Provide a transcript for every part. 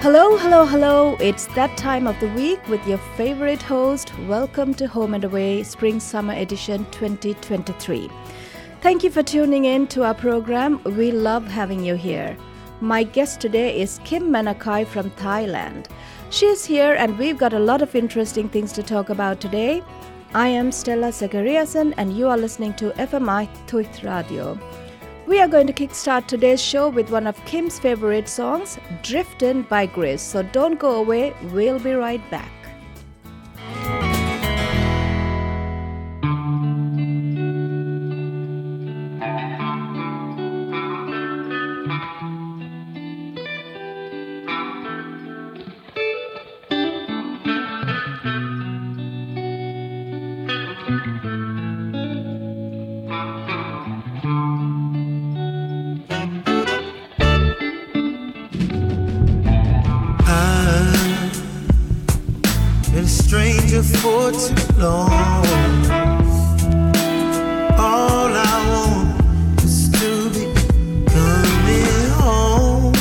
Hello, hello, hello. It's that time of the week with your favorite host. Welcome to Home and Away Spring Summer Edition 2023. Thank you for tuning in to our program. We love having you here. My guest today is Kim Manakai from Thailand. She is here and we've got a lot of interesting things to talk about today. I am Stella Zachariasen and you are listening to FMI Thuit Radio. We are going to kickstart today's show with one of Kim's favorite songs, Driftin' by Grace. So don't go away, we'll be right back. For too long, all I want is to be coming home.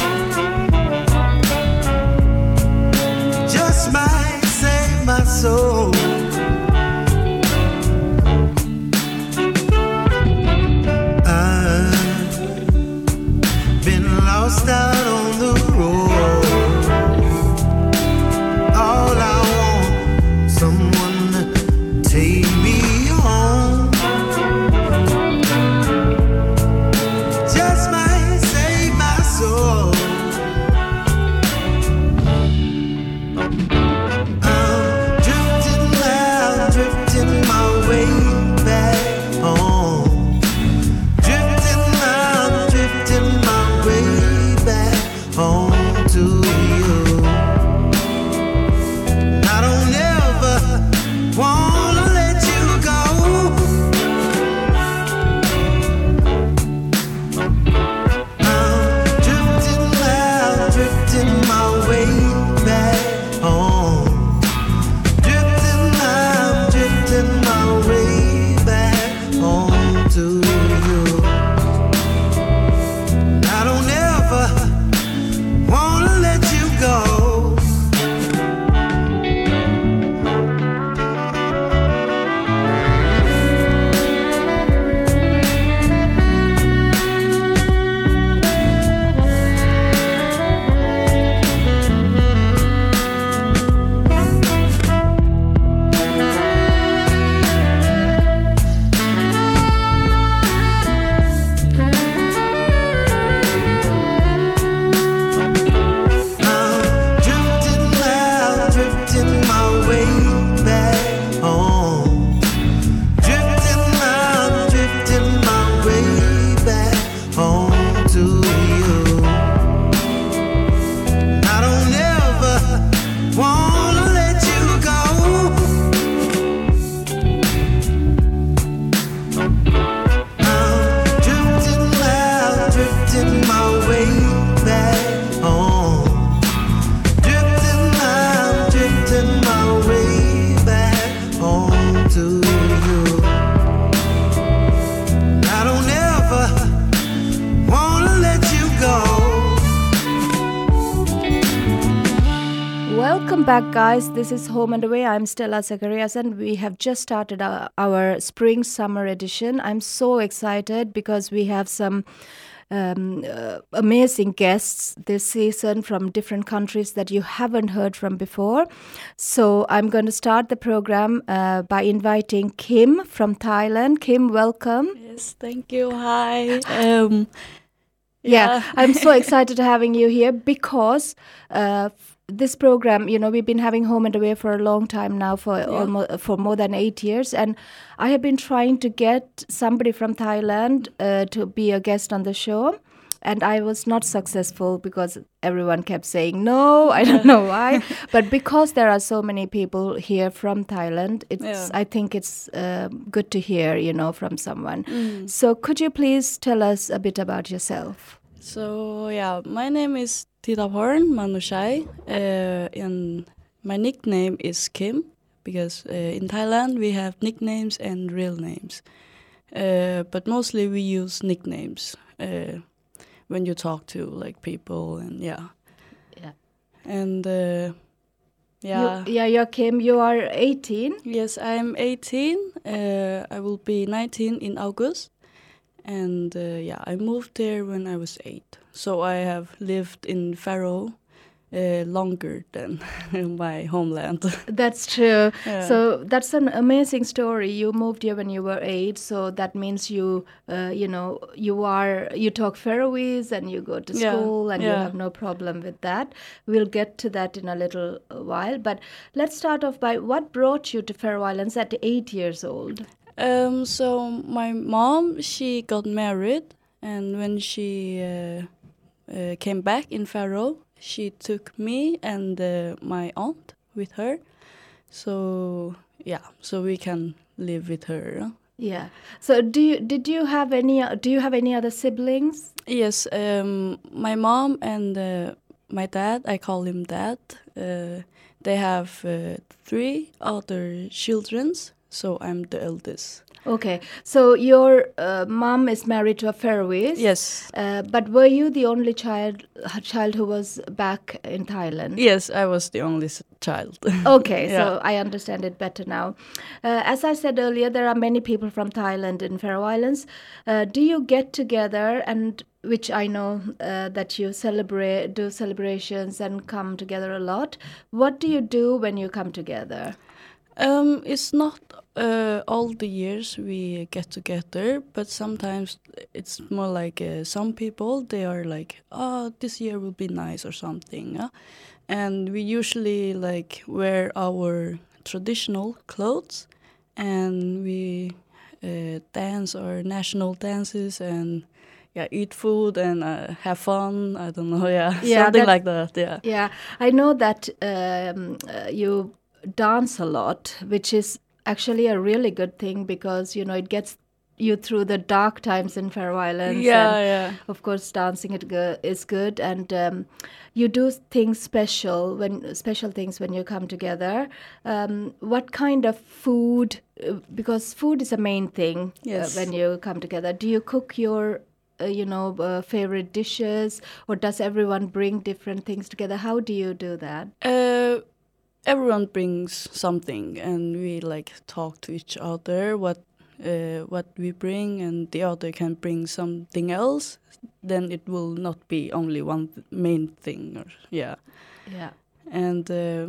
Just might save my soul. I've been lost out on the road. All I want, someone to take me home. Just might save my soul. I'm drifting my way back home. I'm drifting my way back home to you. I don't ever wanna let you go. I'm drifting my way back home. I'm drifting my way back home to you. I don't ever wanna let you go. Drifting my way back home. I'm drifting my way back home to you. I don't ever wanna let you go. I'm drifting my way back home. I'm drifting my way back home to you. I don't ever wanna let you go. Welcome back, guys. This is Home and Away. I'm Stella Zachariasen. We have just started our Spring Summer Edition. I'm so excited because we have some amazing guests this season from different countries that you haven't heard from before. So I'm going to start the program by inviting Kim from Thailand. Kim, welcome. Yes, thank you. Hi. Yeah, I'm so excited having you here because this program, we've been having Home and Away for a long time now, for more than 8 years, and I have been trying to get somebody from Thailand to be a guest on the show, and I was not successful because everyone kept saying no. I don't know why, but because there are so many people here from Thailand, I think it's good to hear, from someone. So could you please tell us a bit about yourself? So, my name is Thiraporn Manushai, and my nickname is Kim, because in Thailand we have nicknames and real names. But mostly we use nicknames when you talk to like people, and and yeah. You Kim, you are 18. Yes, I'm 18. I will be 19 in August. And I moved there when I was 8. So I have lived in Faroe longer than my homeland. That's true. Yeah. So that's an amazing story. You moved here when you were 8, so that means you talk Faroese and you go to Yeah, school and you yeah. have no problem with that. We'll get to that in a little while. But let's start off by what brought you to Faroe Islands at 8 years old? So my mom, she got married, and when she came back in Faroe, she took me and my aunt with her. So so we can live with her. Yeah. So do you have any other siblings? Yes, my mom and my dad, I call him dad. They have 3 other children, so I'm the eldest. Okay, so your mom is married to a Faroese. Yes. But were you the only child who was back in Thailand? Yes, I was the only child. Okay, Yeah. so I understand it better now. As I said earlier, there are many people from Thailand in Faroe Islands. Do you get together, and which I know that you do celebrations and come together a lot? What do you do when you come together? It's not all the years we get together, but sometimes it's more like some people, they are like, oh, this year will be nice or something. And we usually like wear our traditional clothes, and we dance our national dances and eat food and have fun. I don't know, something like that. Yeah. Yeah, I know that you dance a lot, which is actually a really good thing because it gets you through the dark times in Faroe Islands. Yeah. Of course, dancing is good, and you do special things when you come together. What kind of food? Because food is a main thing. Yes. When you come together. Do you cook your favorite dishes, or does everyone bring different things together? How do you do that? Everyone brings something, and we like talk to each other what we bring, and the other can bring something else. Then it will not be only one main thing. Yeah. And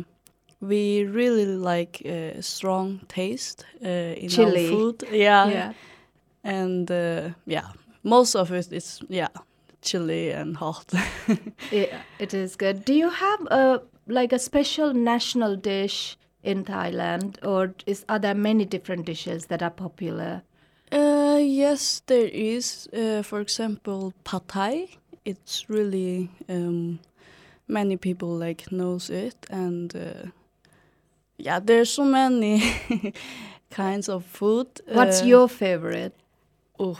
we really like strong taste in Chili. our food. Yeah. And most of it is chili and hot. Yeah, it is good. Do you have a special national dish in Thailand, or are there many different dishes that are popular? Yes, there is. For example, pad thai. It's really many people knows it, and there's so many kinds of food. What's your favorite? Oh,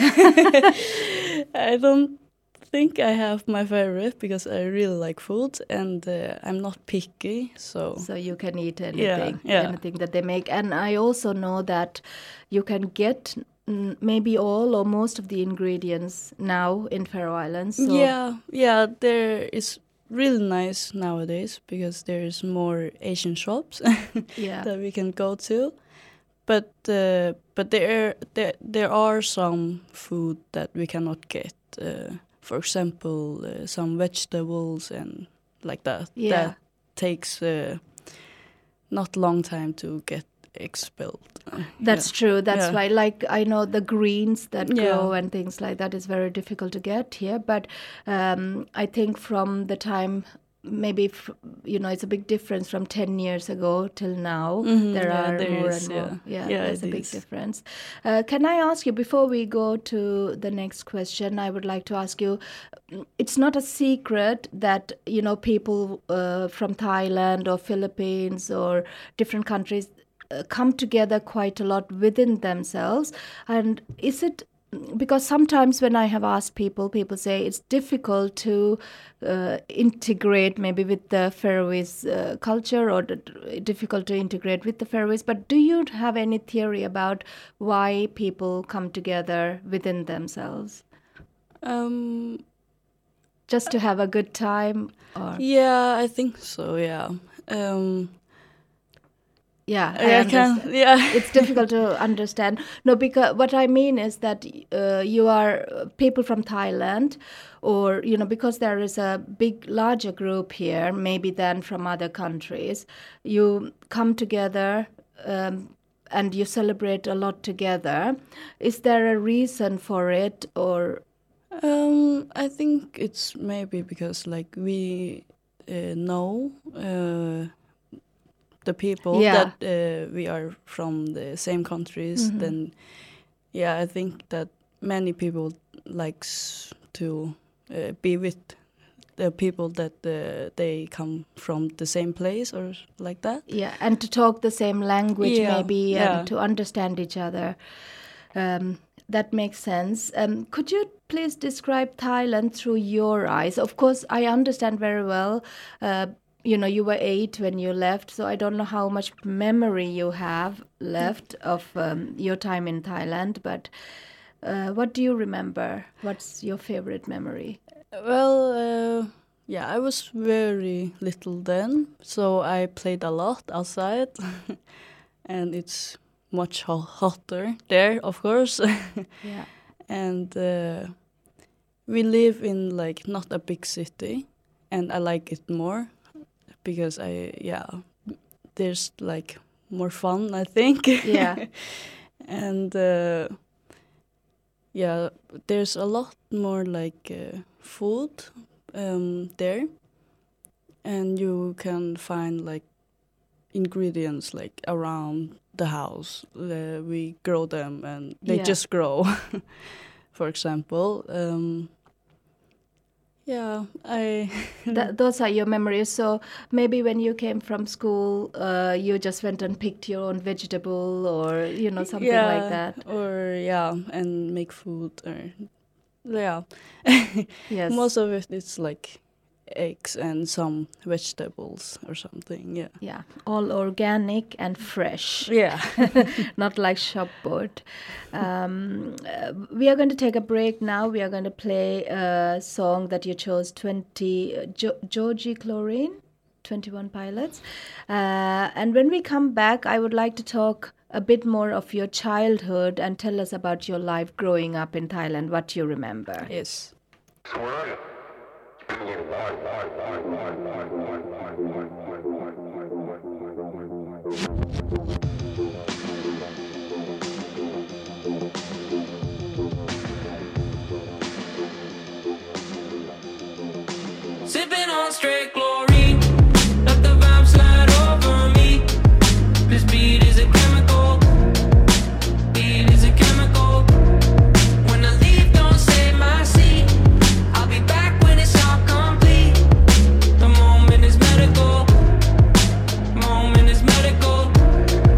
I don't think I have my favorite because I really like food, and I'm not picky, so You can eat anything, Yeah. anything that they make. And I also know that you can get maybe all or most of the ingredients now in Faroe Islands. So there is really nice nowadays because there's more Asian shops that we can go to. But there are some food that we cannot get. For example, some vegetables and like that. Yeah. That takes not long time to get expelled. That's true. That's Yeah. why, I know the greens that Yeah. grow and things like that is very difficult to get here. But I think from the time, maybe, it's a big difference from 10 years ago till now. There are more is, and more. yeah. There's a it big is. difference. Can I ask you, before we go to the next question, I would like to ask you, it's not a secret that, people from Thailand or Philippines or different countries come together quite a lot within themselves. And is it because sometimes when I have asked people say it's difficult to integrate maybe with the Faroese culture, or difficult to integrate with the Faroese. But do you have any theory about why people come together within themselves? just to have a good time? Or Yeah, I think so. Yeah. yeah, I can. understand. Yeah. It's difficult to understand. No, because what I mean is that you are people from Thailand, or because there is a big, larger group here, maybe than from other countries. You come together and you celebrate a lot together. Is there a reason for it, or I think it's maybe because like we know the people Yeah. that we are from the same countries. Then yeah, I think that many people likes to be with the people that they come from the same place or like that. yeah, and to talk the same language Yeah, maybe yeah. and to understand each other. That makes sense. Could you please describe Thailand through your eyes? Of course, I understand very well. You were 8 when you left, so I don't know how much memory you have left of your time in Thailand. But what do you remember? What's your favorite memory? Well, yeah, I was very little then, so I played a lot outside, and it's much hotter there, of course. Yeah. And we live in like not a big city, and I like it more because there's like more fun, I think. Yeah. And yeah, there's a lot more like food there, and you can find like ingredients like around the house. We grow them, and they Yeah. just grow. For example, yeah, I Those are your memories. So maybe when you came from school, you just went and picked your own vegetable, or something like that. or and make food, or yeah. Yes. Most of it is like eggs and some vegetables or something. Yeah. Yeah, all organic and fresh. Yeah. Not like shop bought. We are going to take a break now. We are going to play a song that you chose, Georgie Chlorine, 21 Pilots. And when we come back, I would like to talk a bit more of your childhood and tell us about your life growing up in Thailand, what you remember. Yes. So where are you? It's been a little while. Sipping on straight chlorine, let the vibe slide over me. This beat is a chemical. Beat is a chemical. When I leave, don't save my seat. I'll be back when it's all complete. The moment is medical. Moment is medical.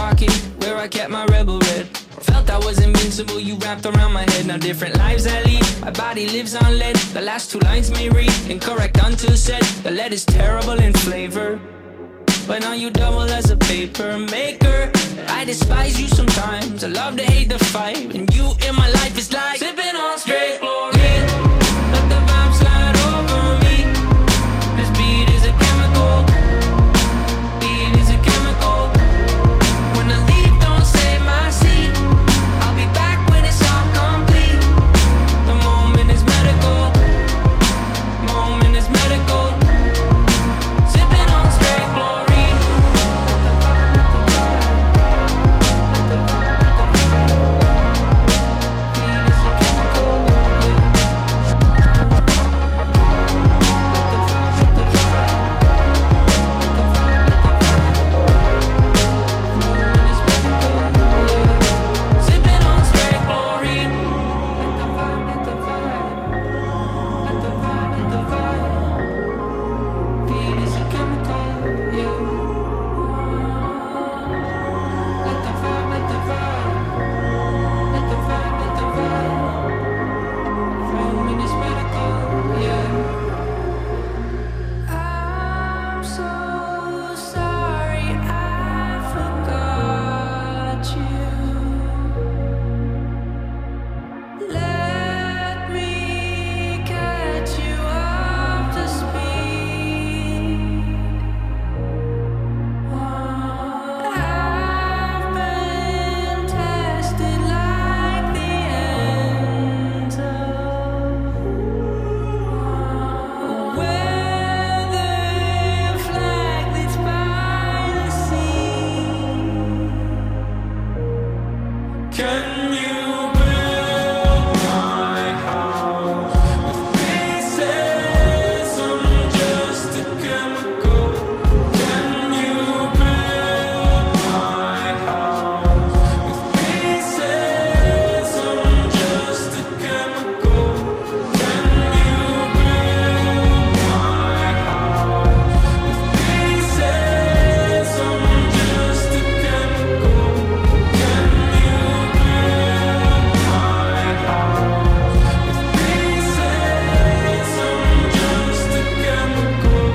pocket where I kept my rebel red. Felt I was invincible, you wrapped around my head. Now different lives I lead, my body lives on lead. The last two lines may read incorrect until said. The lead is terrible in flavor, but now you double as a paper maker. I despise you sometimes, I love to hate the fight. And you in my life is like sipping on straight chlorine. Let the vibe slide over me. This beat is a chemical. Beat is a chemical. When the leaf don't save my seed, I'll be back when it's all complete. The moment is medical. Moment is medical. Sipping on straight chlorine. Beat is a chemical. Sipping on straight chlorine. Let the vibe, let the vibe. Let the vibe, let the vibe. Beat is a chemical, yeah. Let the vibe, let the vibe. Let the vibe, let the vibe. Moment is medical, yeah. I'm so sorry I forgot you. Let me catch you up to speed. I've been tested like the ends of weather flag that's by the sea. Can you build my house with pieces? I'm just a chemical. Can you build my house with pieces? I'm just a chemical. Can you build my house with pieces? I'm just a chemical. Can you build my house with pieces? I'm just a chemical.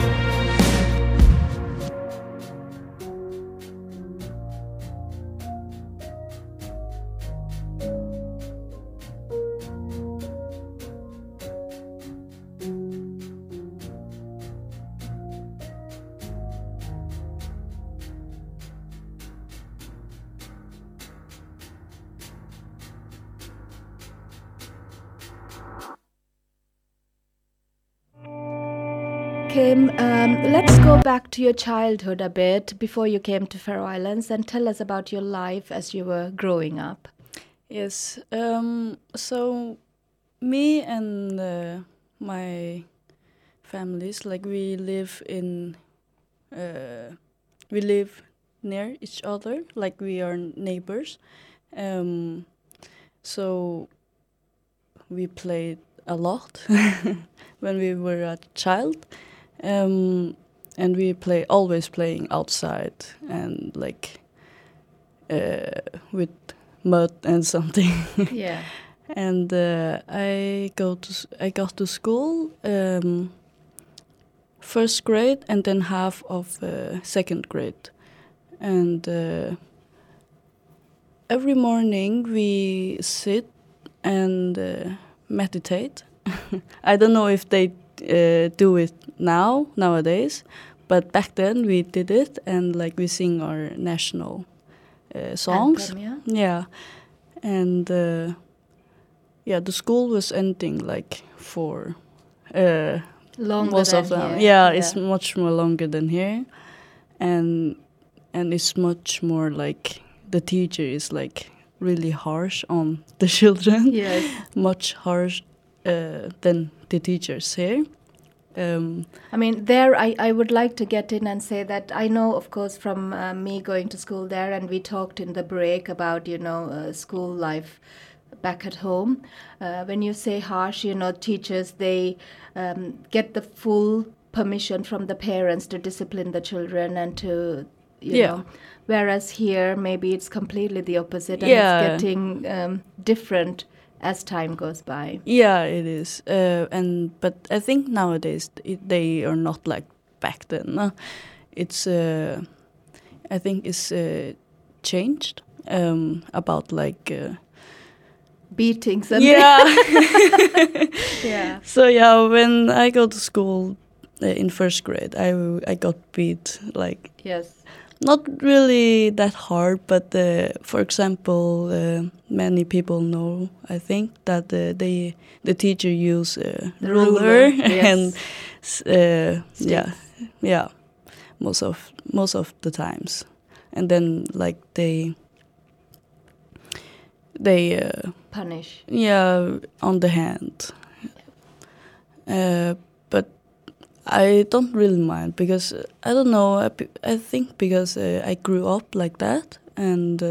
Kim, let's go back to your childhood a bit before you came to Faroe Islands and tell us about your life as you were growing up. Yes. So me and my families, like we live near each other, like we are neighbors. So we played a lot when we were a child, and we always playing outside and like with mud and something. Yeah. And I got to school first grade and then half of second grade, and every morning we sit and meditate. I don't know if they do it nowadays, but back then we did it, and like we sing our national songs. Anthem, yeah? Yeah, and the school was ending like for Longer most than of them. here. Yeah, it's much more longer than here, and it's much more like the teacher is like really harsh on the children. Yes. Much harsh than the teachers here. I mean, there I would like to get in and say that I know, of course, from me going to school there, and we talked in the break about, school life back at home. When you say harsh, teachers, they get the full permission from the parents to discipline the children and to you Yeah. know. Whereas here, maybe it's completely the opposite, and Yeah. it's getting different as time goes by. Yeah, it is. But I think nowadays they are not like back then. No? It's I think it's changed about like Beatings and yeah. yeah. So yeah, when I go to school in first grade, I got beat like Yes. not really that hard, but for example, many people know I think that the teacher use a The ruler, yes. and yeah, most of the times, and then like they Punish. yeah on the hand, but I don't really mind because I don't know. I think because I grew up like that, and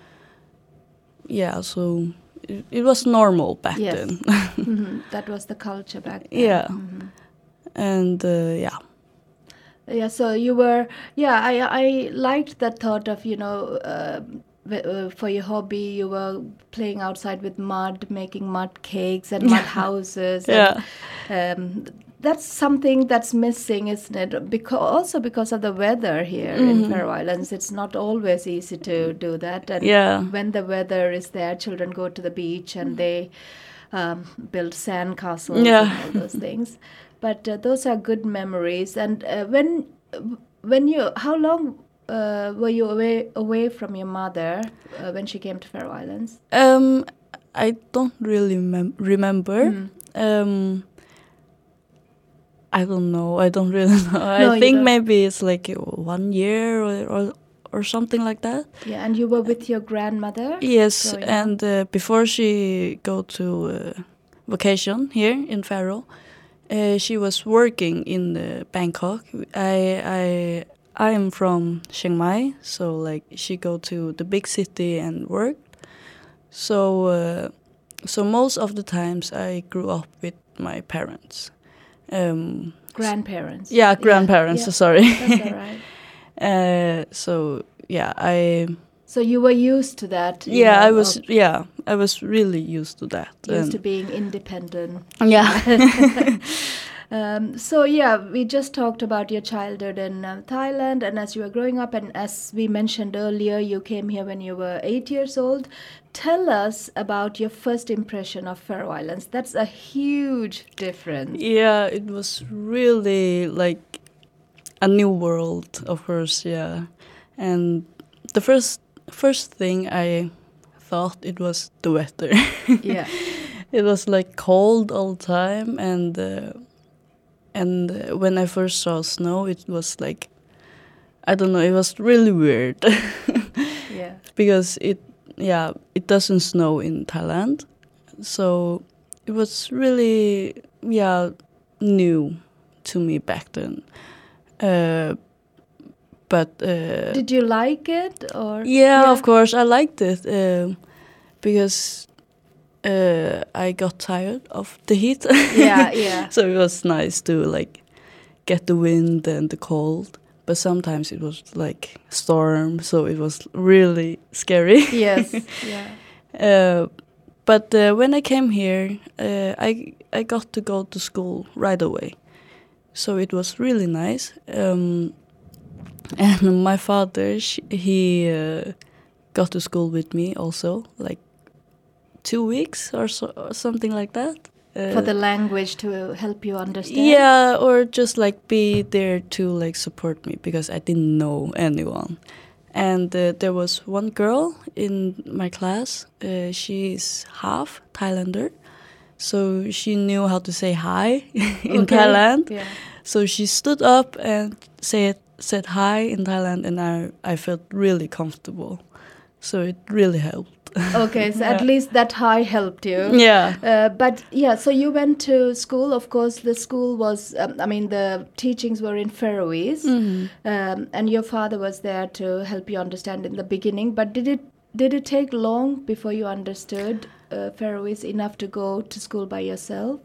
yeah, so it was normal back Yes. then. That was the culture back then. Yeah, and yeah, Yeah, so you were, yeah, I liked that thought of, for your hobby, you were playing outside with mud, making mud cakes and mud houses. Yeah. And, that's something that's missing, isn't it? Also because of the weather here in Faroe Islands, it's not always easy to do that. And Yeah. when the weather is there, children go to the beach and they build sand castles Yeah. and all those things. But those are good memories. And how long were you away from your mother when she came to Faroe Islands? I don't really remember. I don't know. I don't really know. No, I you think don't. maybe it's like 1 year or something like that. Yeah, and you were with your grandmother? Yes, growing up? and before she go to vacation here in Faroe, she was working in Bangkok. I am from Chiang Mai, so like she go to the big city and work. So so most of the times I grew up with my parents. Grandparents. Yeah, grandparents. Yeah. Sorry. That's all right. So yeah, So you were used to that? I was. Yeah, I was really used to that. Used to being independent. Yeah. So yeah, we just talked about your childhood in Thailand, and as you were growing up, and as we mentioned earlier, you came here when you were 8 years old. Tell us about your first impression of Faroe Islands. That's a huge difference. Yeah, it was really like a new world, of course. Yeah, and the first thing I thought it was the weather. Yeah. It was like cold all the time, and when I first saw snow, it was like, I don't know, it was really weird. Yeah. Because it doesn't snow in Thailand, so it was really new to me back then. But Did you like it or? yeah, of course I liked it because I got tired of the heat. Yeah, yeah. So it was nice to like get the wind and the cold. But sometimes it was like storm, so it was really scary. Yes. Yeah. But when I came here, I got to go to school right away, so it was really nice. And my father, he got to school with me also, like 2 weeks or something like that. For the language to help you understand. Yeah, or just like be there to like support me because I didn't know anyone. And there was one girl in my class. She's half Thailander, so she knew how to say hi in Okay. Thailand. Yeah. So she stood up and said hi in Thailand, and I felt really comfortable. So it really helped. Okay, so at least that high helped you. Yeah. But yeah, so you went to school. Of course, the school was, the teachings were in Faroese, and your father was there to help you understand in the beginning. But did it take long before you understood Faroese enough to go to school by yourself?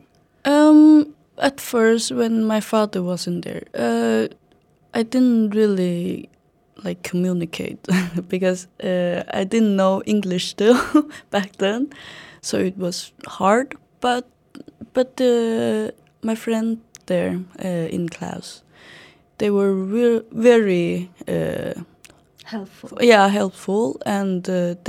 At first, when my father wasn't there, I didn't really like communicate because I didn't know English still back then, so it was hard. But my friend there in class, they were very Helpful. helpful, and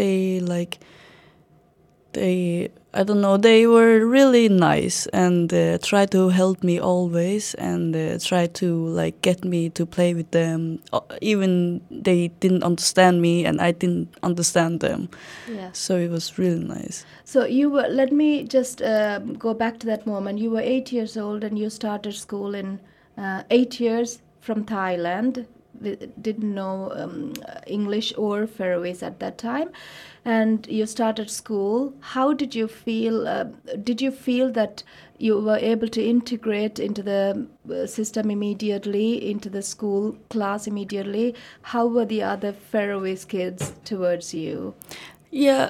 they I don't know, they were really nice and tried to help me always, and tried to like get me to play with them, even they didn't understand me and I didn't understand them. Yeah. So it was really nice. So you were. Let me just go back to that moment. You were 8 years old and you started school in 8 years from Thailand. Didn't know English or Faroese at that time, and you started school. How did you feel? Did you feel that you were able to integrate into the system immediately, into the school class immediately? How were the other Faroese kids towards you? Yeah,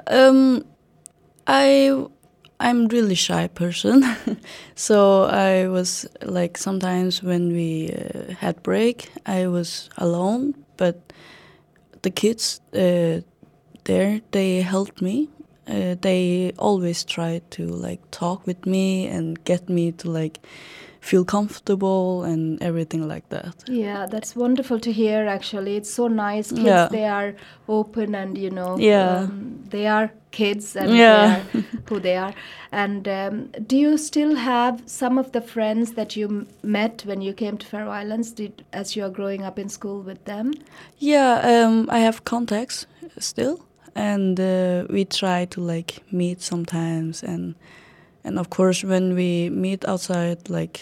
I'm really shy person, so I was like sometimes when we had break, I was alone. But the kids there, they helped me. They always tried to like talk with me and get me to like feel comfortable and everything like that. Yeah, that's wonderful to hear. Actually, it's so nice. Kids, Yeah. they are open, and Yeah. they are kids, and Yeah. they are who they are. And do you still have some of the friends that you met when you came to Faroe Islands? As you are growing up in school with them? Yeah, I have contacts still, and we try to like meet sometimes, and of course when we meet outside, like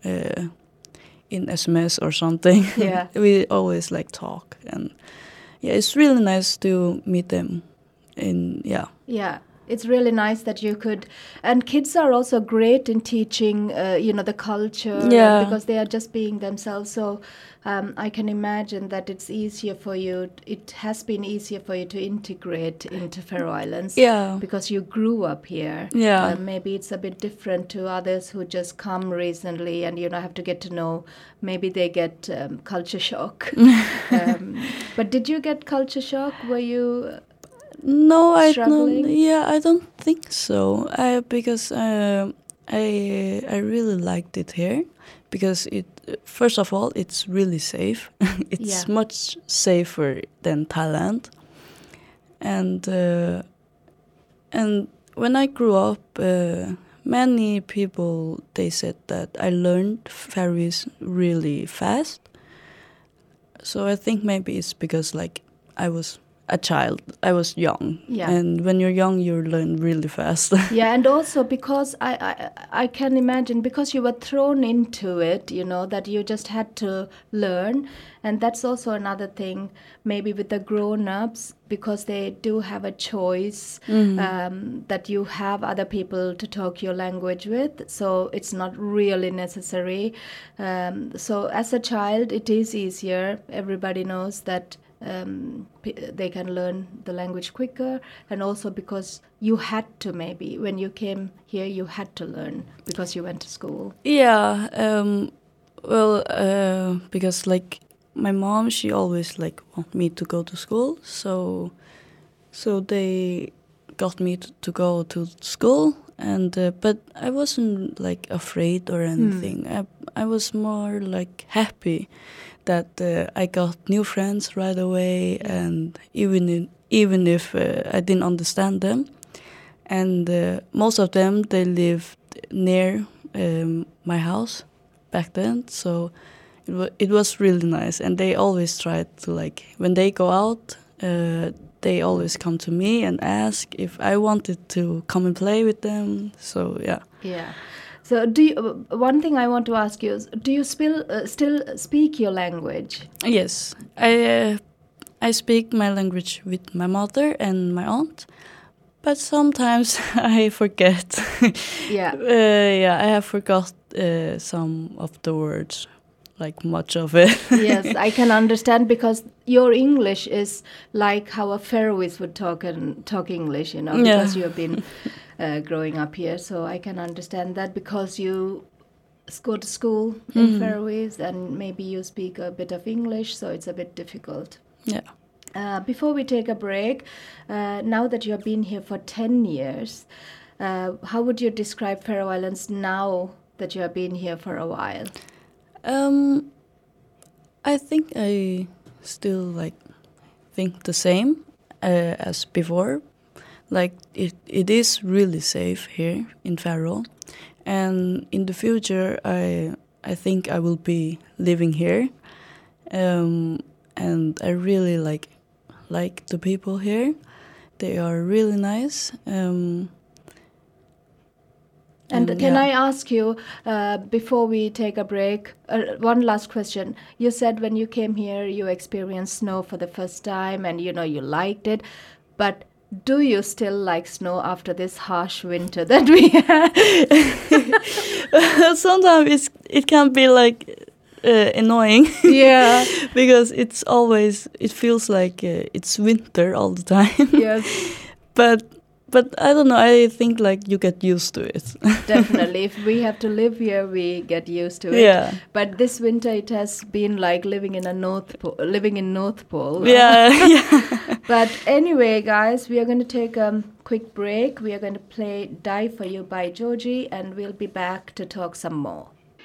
in SMS or something, Yeah. we always like talk, and yeah, it's really nice to meet them. Yeah, it's really nice that you could. And kids are also great in teaching, the culture, Yeah. because they are just being themselves. So I can imagine that it's easier for you. It has been easier for you to integrate into Faroe Islands. Yeah. Because you grew up here. Yeah. Maybe it's a bit different to others who just come recently and have to get to know. Maybe they get culture shock. But did you get culture shock? Were you? No, I Struggling? don't. Yeah, I don't think so. Because I really liked it here, because it first of all it's really safe. It's Yeah. much safer than Thailand, and when I grew up, many people, they said that I learned Faroese really fast. So I think maybe it's because like I was a child, I was young, Yeah. and when you're young, you learn really fast. Yeah, and also because I can imagine, because you were thrown into it, that you just had to learn. And that's also another thing, maybe with the grown-ups, because they do have a choice, that you have other people to talk your language with, so it's not really necessary. So as a child, it is easier. Everybody knows that they can learn the language quicker, and also because you had to, maybe when you came here you had to learn because you went to school. Yeah, well, because like my mom, she always like want me to go to school, so they got me to go to school, and but I wasn't like afraid or anything. I was more like happy that I got new friends right away, and even if I didn't understand them, and most of them, they lived near my house back then, so it was really nice. And they always tried to, like, when they go out, they always come to me and ask if I wanted to come and play with them. So yeah. Yeah. So one thing I want to ask you is, do you still speak your language? Yes, I speak my language with my mother and my aunt, but sometimes I forget. Yeah. Yeah, I have forgot some of the words, like much of it. Yes, I can understand, because your English is like how a Faroese would talk English, because you have been growing up here. So I can understand that, because you go to school in Faroese and maybe you speak a bit of English, so it's a bit difficult. Yeah. Before we take a break, now that you have been here for 10 years, how would you describe Faroe Islands now that you have been here for a while? I think I still think the same as before. Like it is really safe here in Faroe, and in the future I think I will be living here, and I really like the people here. They are really nice. And can I ask you, before we take a break, one last question. You said when you came here, you experienced snow for the first time and you liked it. But do you still like snow after this harsh winter that we had? Sometimes it can be annoying. Yeah. Because it feels like it's winter all the time. Yes. But I don't know, I think you get used to it. Definitely. If we have to live here, we get used to it. Yeah. But this winter, it has been like living in North Pole. Yeah. Yeah. But anyway, guys, we are going to take a quick break. We are going to play Die For You by Georgie, and we'll be back to talk some more.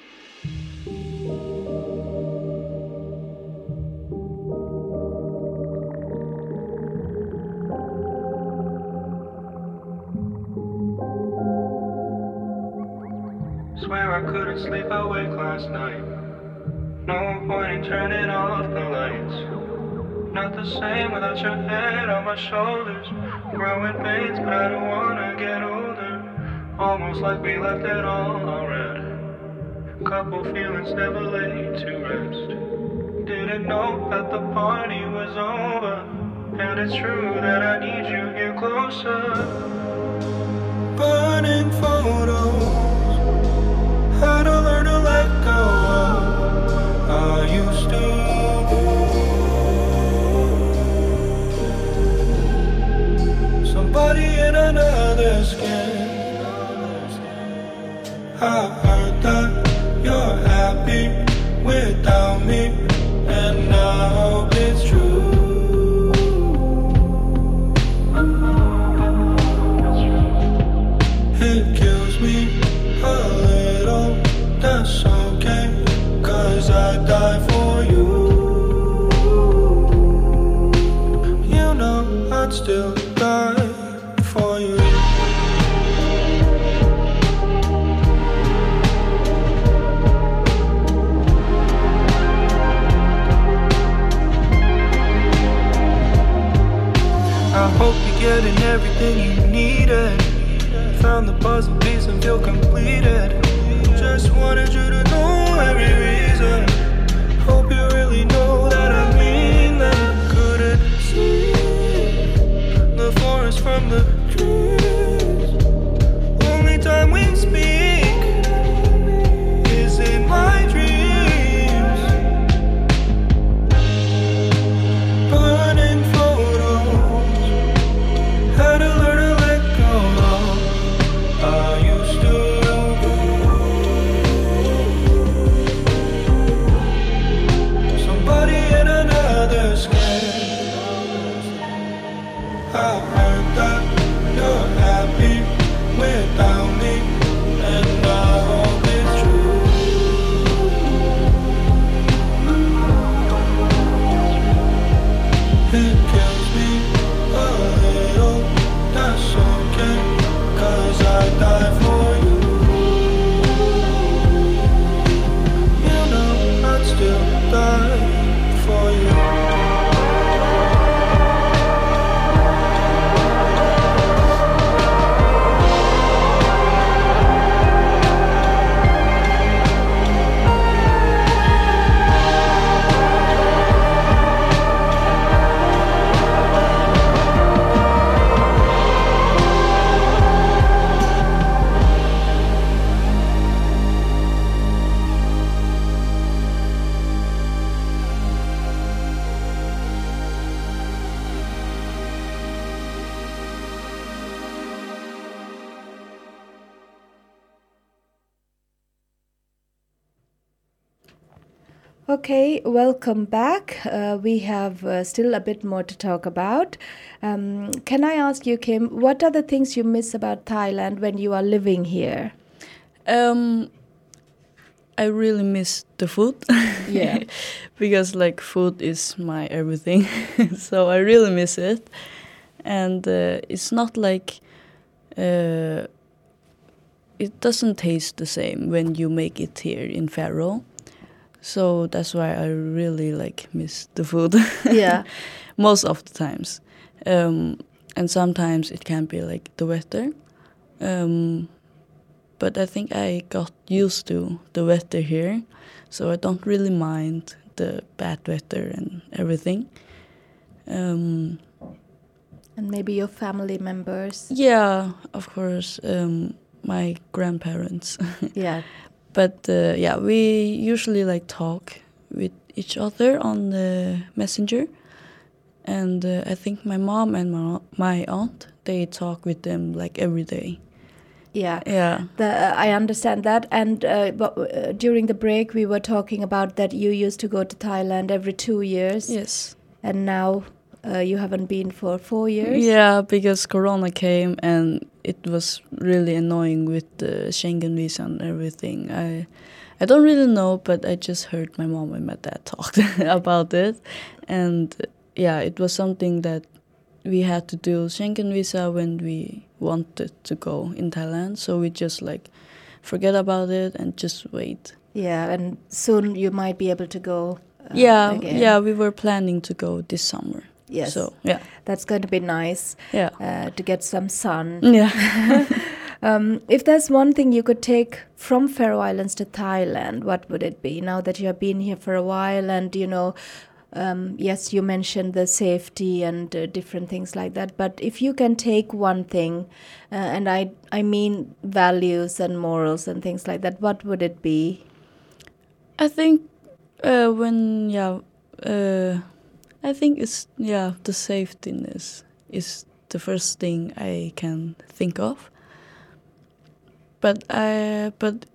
Swear I couldn't sleep awake last night. No point in turning off the lights. Not the same without your head on my shoulders. Growing pains, but I don't wanna get older. Almost like we left it all already. Couple feelings never laid to rest. Didn't know that the party was over. And it's true that I need you here closer. Burning photos. How to learn to let go of I used to. Somebody in another skin. I heard that you're happy without me, and I hope it's true. It kills me a little, that's okay, 'cause I die for you. You know I'd still die for you. I hope you're getting everything you needed. Found the puzzle piece and feel completed. Just wanted you to know every reason. Hope you really know that I mean that. Couldn't see the forest from the trees. Only time we speak is in my dreams. Burning photos. Had to learn to let go of I used to. Somebody in another skin. I heard that you're happy without me, and I hope it's true. It kills me a little, that's okay, 'cause I die for you. You know I'd still die for you. Okay, welcome back. We have still a bit more to talk about. Can I ask you, Kim, what are the things you miss about Thailand when you are living here? I really miss the food. Yeah. Because like food is my everything. So I really miss it. And it's not like it doesn't taste the same when you make it here in Faroe. So that's why I really like miss the food. Yeah. Most of the times. And sometimes it can be like the weather. But I think I got used to the weather here, so I don't really mind the bad weather and everything. And maybe your family members. Yeah, of course, my grandparents. Yeah. But yeah, we usually like talk with each other on the messenger. And I think my mom and my aunt, they talk with them like every day. Yeah. Yeah. I understand that. And during the break, we were talking about that you used to go to Thailand every 2 years. Yes. And now you haven't been for 4 years. Yeah, because Corona came and it was really annoying with the Schengen visa and everything. I don't really know, but I just heard my mom and my dad talk about it. And yeah, it was something that we had to do Schengen visa when we wanted to go in Thailand. So we just like forget about it and just wait. Yeah, and soon you might be able to go again. Yeah, we were planning to go this summer. Yes. So yeah, That's going to be nice yeah, to get some sun. yeah. If there's one thing you could take from Faroe Islands to Thailand, what would it be? Now that you have been here for a while and, yes, you mentioned the safety and different things like that. But if you can take one thing, and I mean values and morals and things like that, what would it be? I think I think it's the safetyness is the first thing I can think of. But I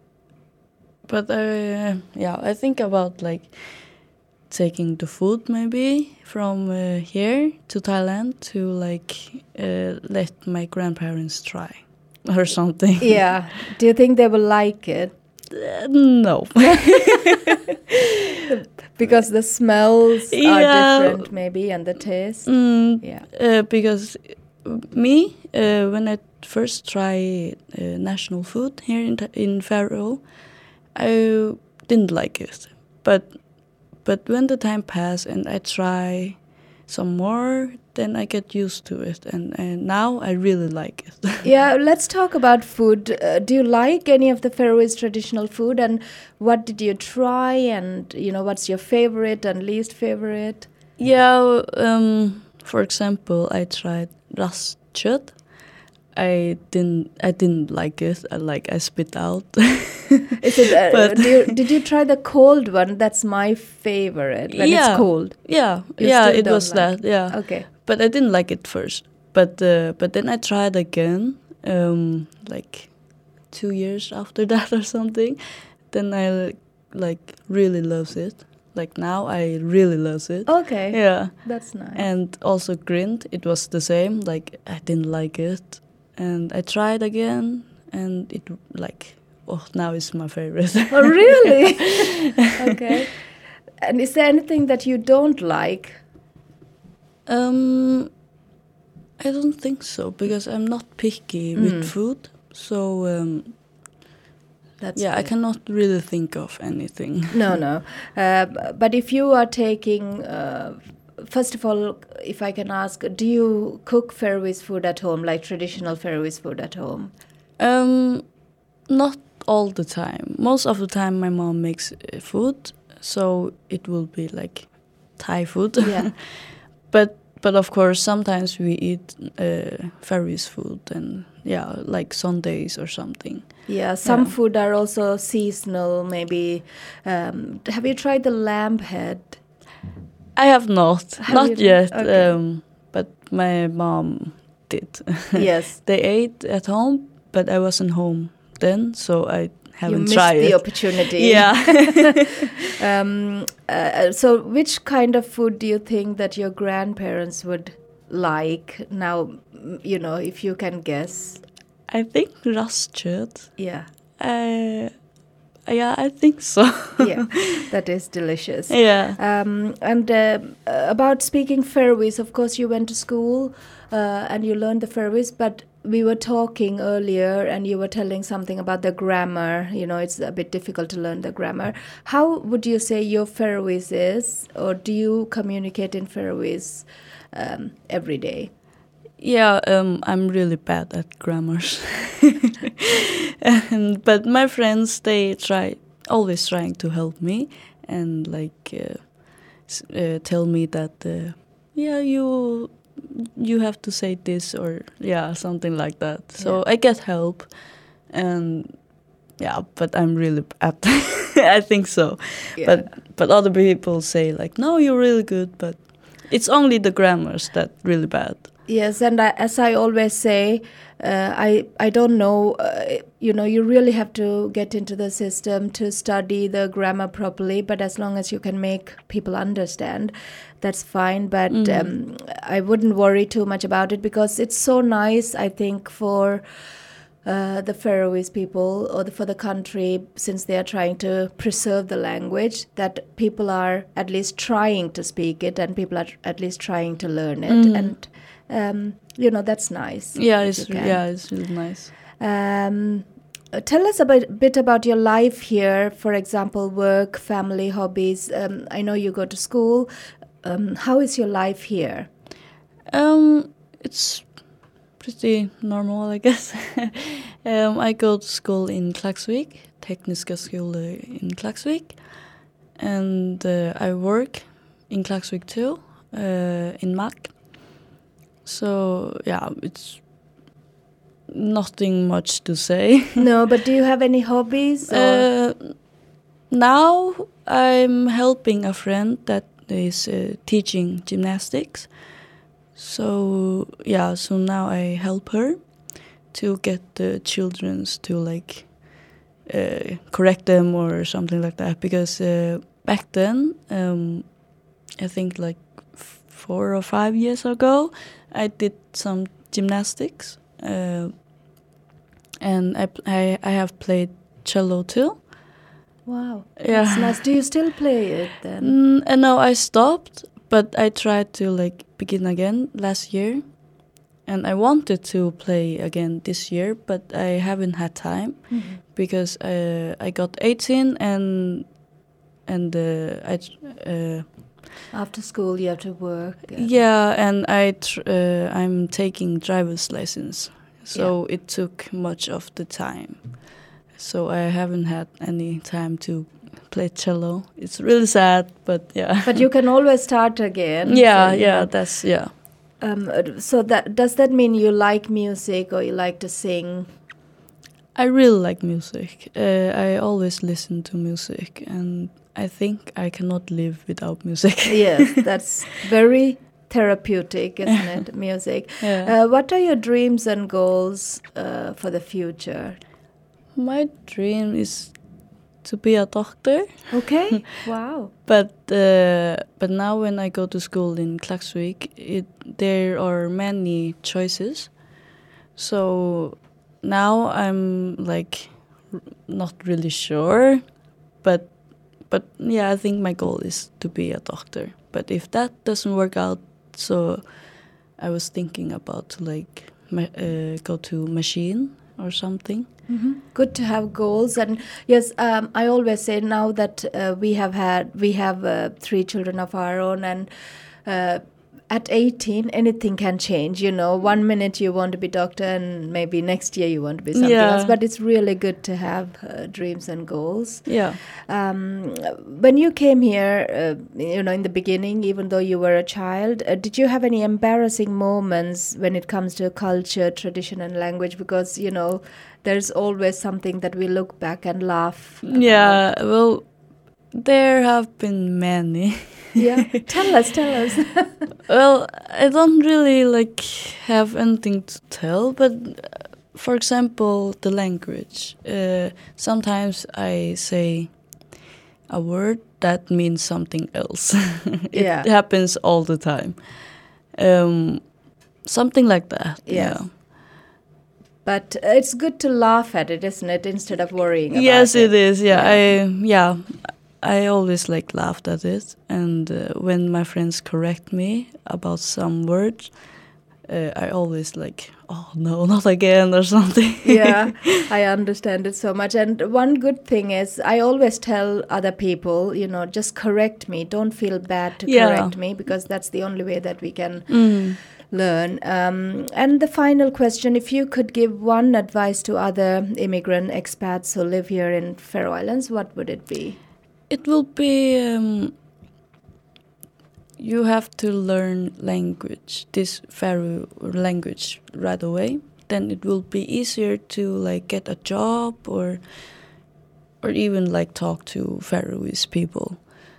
think about like taking the food maybe from here to Thailand to like let my grandparents try or something. Yeah. Do you think they will like it? No. Because the smells are different maybe and the taste. Yeah. Because me, when I first tried national food here in Faroe, I didn't like it. But when the time passed and I try some more, then I get used to it. And now I really like it. Yeah, let's talk about food. Do you like any of the Faroese traditional food? And what did you try? And, what's your favorite and least favorite? Yeah, for example, I tried rastkjøtt. I didn't like it. I spit out. Is it? Did you try the cold one? That's my favorite when it's cold. Yeah, You yeah, still it don't was like that. Yeah, Okay. but I didn't like it first. But then I tried again, like 2 years after that or something. Then I like really loves it. Like now I really loves it. Okay. Yeah, That's nice. and also grind. It was the same. Like I didn't like it, and I tried again, and it like now it's my favorite. Oh, really? Okay. And is there anything that you don't like? I don't think so because I'm not picky with food. So That's I good. cannot really think of anything. No. But if you are taking, first of all, if I can ask, do you cook Faroese food at home, like traditional Faroese food at home? Not all the time. Most of the time, my mom makes food, so it will be like Thai food. Yeah. But of course, sometimes we eat Faroese food, and like Sundays or something. Yeah, some food are also seasonal, maybe. Have you tried the lamb head? I have not, Have not you yet. not? Okay. But my mom did. Yes. They ate at home, but I wasn't home then, so I haven't missed tried the it. opportunity. Yeah. So which kind of food do you think that your grandparents would like now, if you can guess? I think röstkött. Yeah. Yeah, I think so. Yeah, that is delicious. Yeah. And about speaking Faroese, of course, you went to school and you learned the Faroese, but we were talking earlier and you were telling something about the grammar. It's a bit difficult to learn the grammar. How would you say your Faroese is, or do you communicate in Faroese every day? Yeah, I'm really bad at grammars. But my friends, they always trying to help me and tell me that you have to say this, or something like that. So I get help, and but I'm really bad. I think so. Yeah. But other people say no, you're really good, but it's only the grammars that really bad. Yes, and as I always say, I don't know, you really have to get into the system to study the grammar properly, but as long as you can make people understand, that's fine. But I wouldn't worry too much about it, because it's so nice, I think, for the Faroese people or for the country, since they are trying to preserve the language, that people are at least trying to speak it and people are at least trying to learn it. And that's nice. Yeah, it's really nice. Tell us a bit about your life here. For example, work, family, hobbies. I know you go to school. How is your life here? It's pretty normal, I guess. I go to school in Klaksvik, Tekniska skole in Klaksvik, and I work in Klaksvik too, in Mack. So it's nothing much to say. No, but do you have any hobbies? Now I'm helping a friend that is teaching gymnastics. So now I help her to get the childrens to correct them or something like that. Because back then, I think 4 or 5 years ago, I did some gymnastics, and I have played cello too. Wow, Yeah. that's nice. Do you still play it then? No, I stopped, but I tried to begin again last year, and I wanted to play again this year, but I haven't had time because I got 18 and After school, you have to work. and I'm taking driver's license, so it took much of the time. So I haven't had any time to play cello. It's really sad, but yeah. But you can always start again. So does that mean you like music or you like to sing? I really like music. I always listen to music, and I think I cannot live without music. Yes, that's very therapeutic, isn't it? Music. Yeah. What are your dreams and goals for the future? My dream is to be a doctor. Okay. Wow. But now when I go to school in Klaksvik, there are many choices. So now I'm not really sure, but I think my goal is to be a doctor. But if that doesn't work out, so I was thinking about to go to machine or something. Mm-hmm. Good to have goals. And yes, I always say now that we have 3 children of our own, and at 18 anything can change. 1 minute you want to be doctor and maybe next year you want to be something else, but it's really good to have dreams and goals. When you came here, in the beginning, even though you were a child, did you have any embarrassing moments when it comes to culture, tradition and language? Because there's always something that we look back and laugh about. Well, there have been many. Yeah, tell us. Well, I don't really have anything to tell, but for example, the language. Sometimes I say a word that means something else. It Yeah. happens all the time. Something like that. Yes. Yeah. But it's good to laugh at it, isn't it, instead of worrying about Yes, it. it is. Yeah, I always like laughed at it, and when my friends correct me about some words, I always like, oh no, not again or something. Yeah, I understand it so much. And one good thing is I always tell other people, just correct me. Don't feel bad to Yeah. correct me, because that's the only way that we can learn. And the final question, if you could give one advice to other immigrant expats who live here in Faroe Islands, what would it be? It will be you have to learn this Faroe language right away. Then it will be easier to like get a job or even like talk to Faroese people.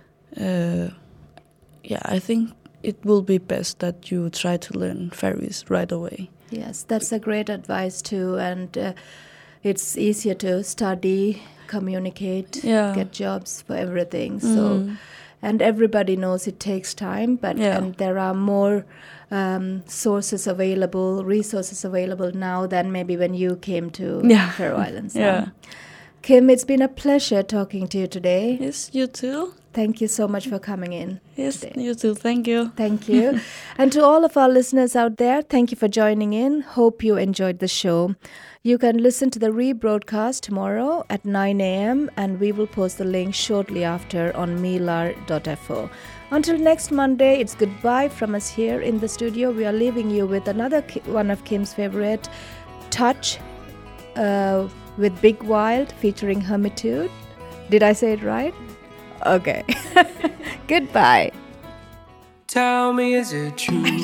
I think it will be best that you try to learn Faroese right away. Yes, that's a great advice too. And it's easier to study, communicate, Yeah. get jobs for everything. So, and everybody knows it takes time, but Yeah. and there are more resources available now than maybe when you came to Yeah. Faroe Islands. Yeah. Kim, it's been a pleasure talking to you today. Yes, you too. Thank you so much for coming in. Yes, today. you too. Thank you. Thank you. And to all of our listeners out there, thank you for joining in. Hope you enjoyed the show. You can listen to the rebroadcast tomorrow at 9 a.m. and we will post the link shortly after on milar.fo. Until next Monday, it's goodbye from us here in the studio. We are leaving you with another one of Kim's favorite, Touch, with Big Wild featuring Hermitude. Did I say it right? Okay. Goodbye. Tell me, is it true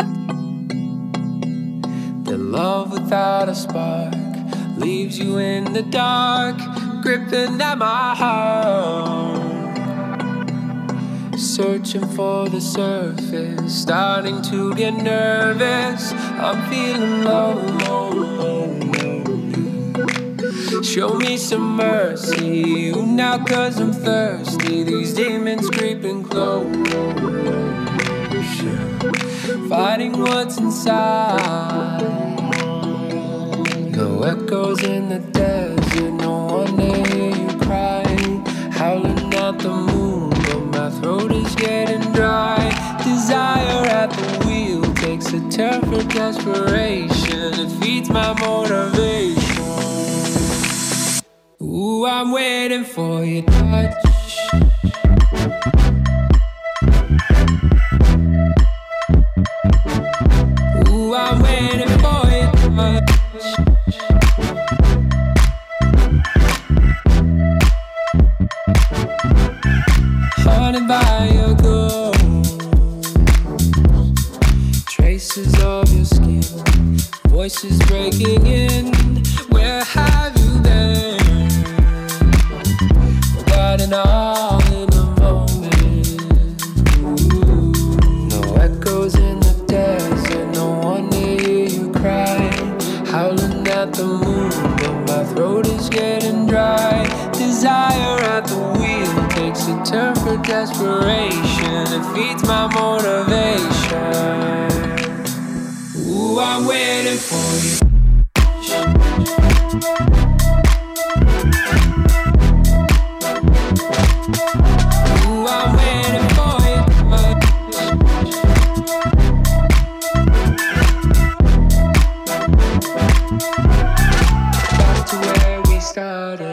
that love without a spark leaves you in the dark, gripping at my heart, searching for the surface, starting to get nervous. I'm feeling low. Show me some mercy now, 'cause I'm thirsty. These demons creeping close, fighting what's inside. No echoes in the desert, no one to hear you cry. Howling at the moon, but my throat is getting dry. Desire at the wheel takes a turn for desperation. It feeds my motivation. Ooh, I'm waiting for your touch. Ooh, I'm waiting for your touch. Haunted by your ghost, traces of your skin, voices breaking in. Where have you been? Got it all in a moment. Ooh, no echoes in the desert, no one to hear you cry. Howling at the moon, but my throat is getting dry. Desire at the wheel takes a turn for desperation. It feeds my motivation. Ooh, I'm waiting for you. Ooh, I'm waiting for you. Back to where we started.